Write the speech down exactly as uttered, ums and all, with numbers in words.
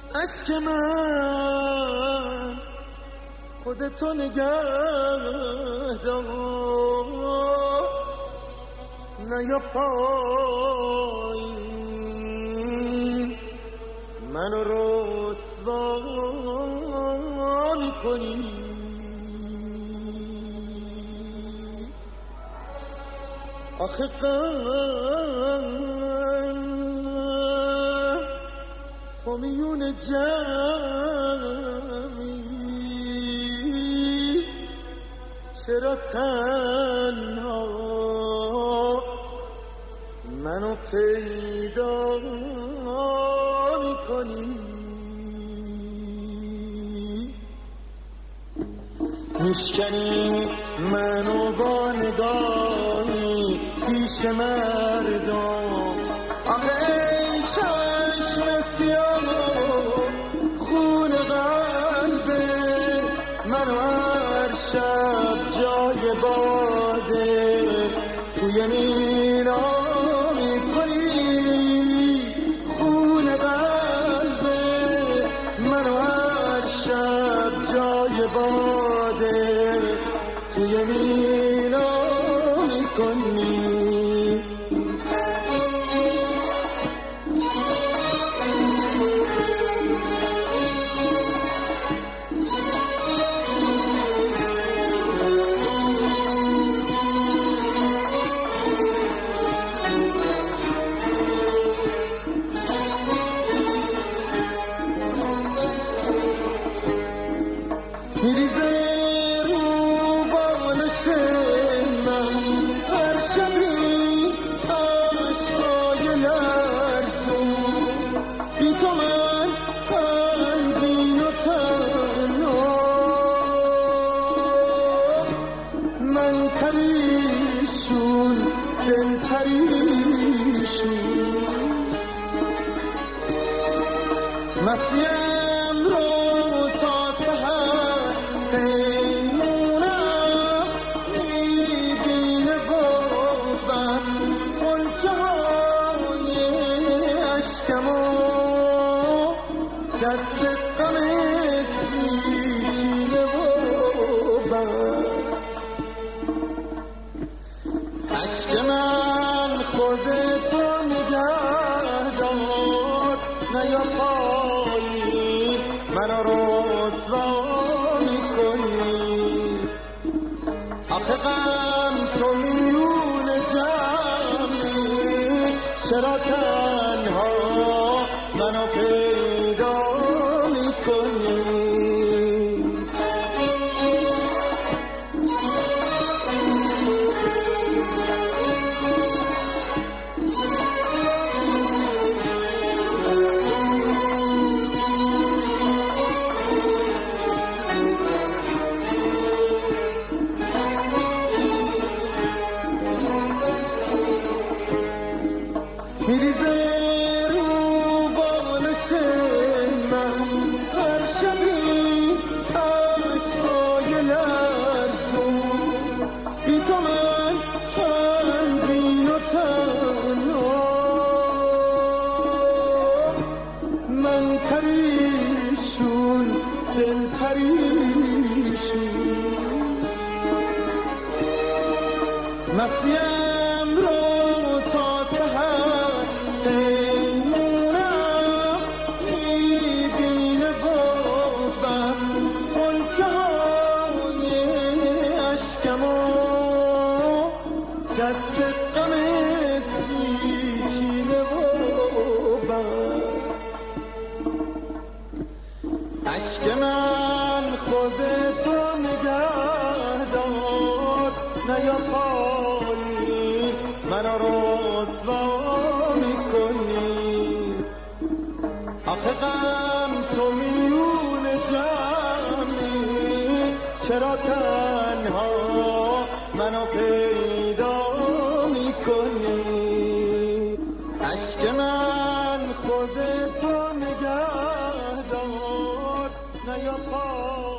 عشق من خودتو نگه دار، نیا پایین منو رسوا میکنی. آخه غم تو میون جمعی، چرا تنها منو پیدا میکنی؟ میشکنی منو با نگاهی پیش مردم. آخه ای چشم سیاه خون قلبه منو هر شب جای باده توی مینا میکنی. خون قلبه منو هر شب جای باده توی مینا میکنی. میریزه رو بالش من هر شبی عشقای لرزون، بی تو من غمگین و تنها، من پریشون دل پریشون. مستیم رو تا سحر پیمونم میبینه و بس خلچه های عشقمو دست غمت میچینه و بس. عشق من خودتو نگه دار، نیا پایین منو رسوا میکنی. آخه غم تو میون جمعی، چرا تنها منو پیدا میکنی؟ میریزه رو بالش من هر شبی عشقای لرزون، بی تو من غمگین و تنها، من پریشون دل پریشون. مستیم رو تا سحر پیمونم میبینه و بس خلچه های عشقمو دست غمت میچینه و بس. عشق من خودتو نگه دار، نیا پایین منو رسوا میکنی. آخه غم تو میون جمعی، چرا تنها منو پیدا میکنی؟ عشق من خودتو نگه دار، نیا پایین